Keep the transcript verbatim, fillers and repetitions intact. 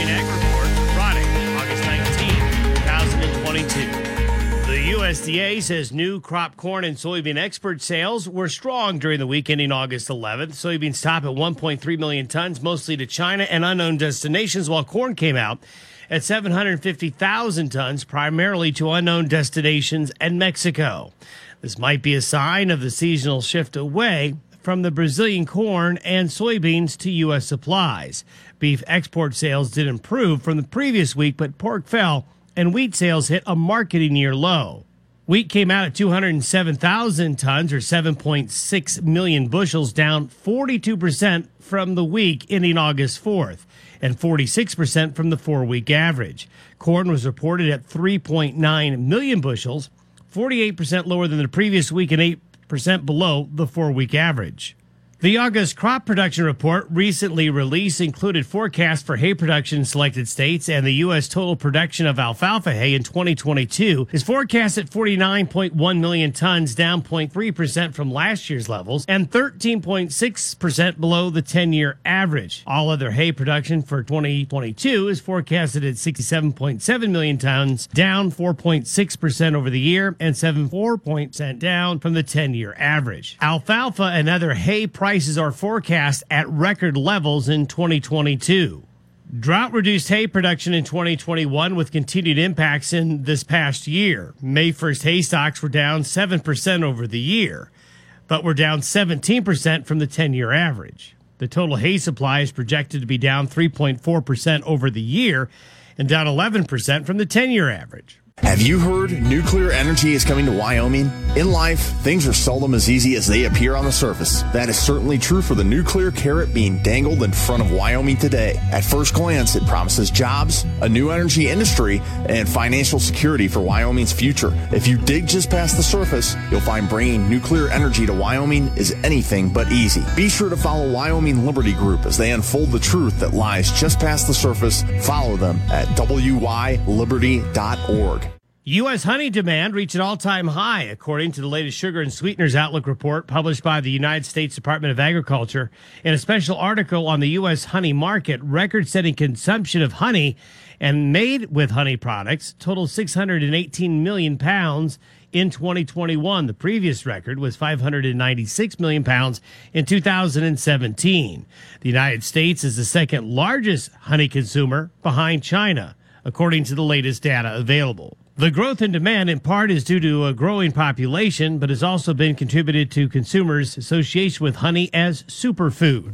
Soybean Ag Report for Friday, August nineteenth, twenty twenty-two. The U S D A says new crop corn and soybean export sales were strong during the week ending August eleventh. Soybeans top at one point three million tons, mostly to China and unknown destinations, while corn came out at seven hundred fifty thousand tons, primarily to unknown destinations and Mexico. This might be a sign of the seasonal shift away from the Brazilian corn and soybeans to U S supplies. Beef export sales did improve from the previous week, but pork fell and wheat sales hit a marketing year low. Wheat came out at two hundred seven thousand tons, or seven point six million bushels, down forty-two percent from the week ending August fourth, and forty-six percent from the four-week average. Corn was reported at three point nine million bushels, forty-eight percent lower than the previous week and eight percent below the four-week average. The August crop production report recently released included forecasts for hay production in selected states, and the U S total production of alfalfa hay in twenty twenty-two is forecast at forty-nine point one million tons, down zero point three percent from last year's levels and thirteen point six percent below the ten-year average. All other hay production for twenty twenty-two is forecasted at sixty-seven point seven million tons, down four point six percent over the year and seven point four percent down from the ten-year average. Alfalfa and other hay prices Prices are forecast at record levels in twenty twenty-two. Drought reduced hay production in twenty twenty-one with continued impacts in this past year. May first hay stocks were down seven percent over the year, but were down seventeen percent from the ten-year average. The total hay supply is projected to be down three point four percent over the year and down eleven percent from the ten-year average. Have you heard nuclear energy is coming to Wyoming? In life, things are seldom as easy as they appear on the surface. That is certainly true for the nuclear carrot being dangled in front of Wyoming today. At first glance, it promises jobs, a new energy industry, and financial security for Wyoming's future. If you dig just past the surface, you'll find bringing nuclear energy to Wyoming is anything but easy. Be sure to follow Wyoming Liberty Group as they unfold the truth that lies just past the surface. Follow them at w y liberty dot org. U S honey demand reached an all-time high, according to the latest Sugar and Sweeteners Outlook report published by the United States Department of Agriculture. In a special article on the U S honey market, record-setting consumption of honey and made with honey products totaled six hundred eighteen million pounds in twenty twenty-one. The previous record was five hundred ninety-six million pounds in two thousand seventeen. The United States is the second largest honey consumer behind China, according to the latest data available. The growth in demand in part is due to a growing population, but has also been contributed to consumers' association with honey as superfood.